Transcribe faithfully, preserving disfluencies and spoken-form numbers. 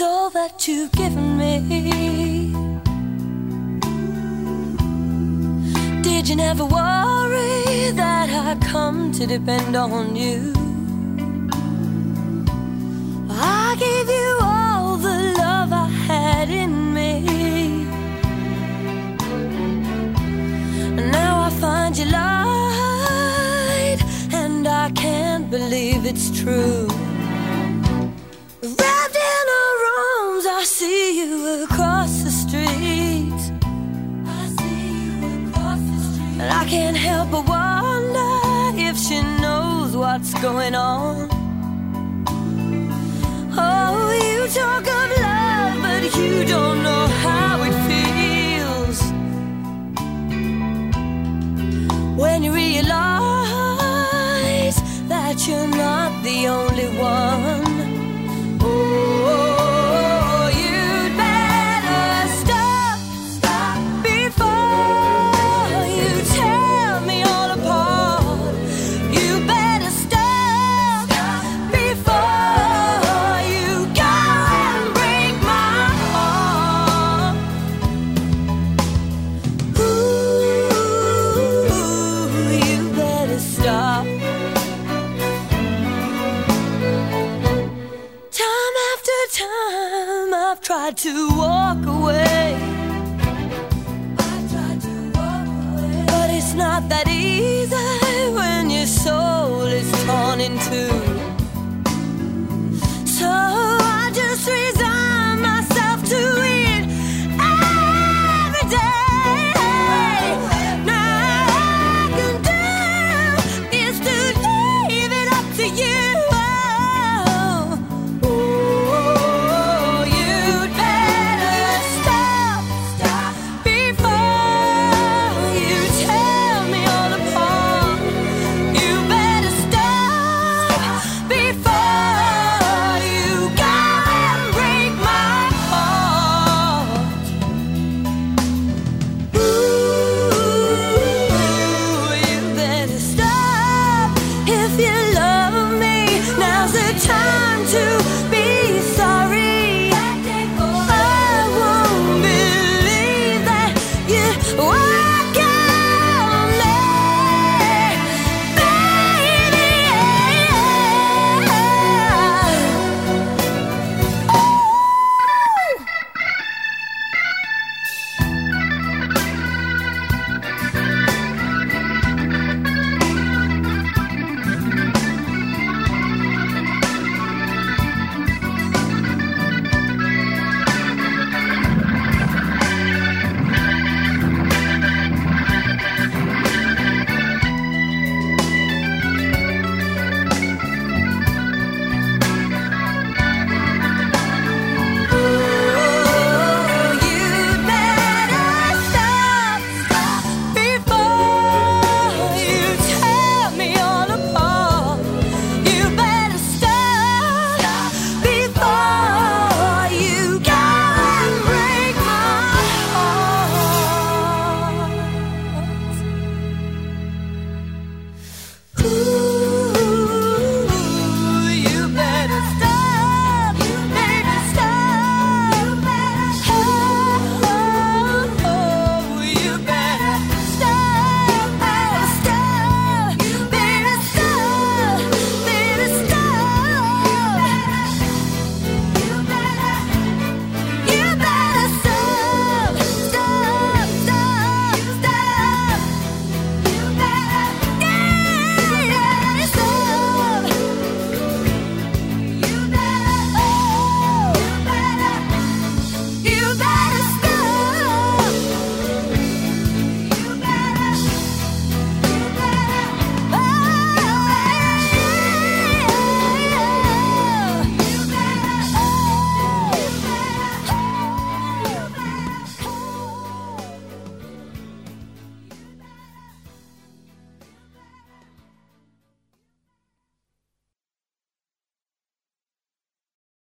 all that you've given me. Did you never worry that I'd come to depend on you? I gave you all the love I had in me, and now I find you lied, and I can't believe it's true. Wrapped in her arms, I see you across the street. I see you across the street, and I can't help but wonder if she knows what's going on. Oh, you talk of love, but you don't know how it feels when you realize that you're not the only one. Oh, you'd better stop, stop before you tear me all apart. You better stop, stop before you go and break my heart. Ooh, you better stop. Time after time I've tried to walk away. I've tried to walk away, but it's not that easy when your soul is torn in two.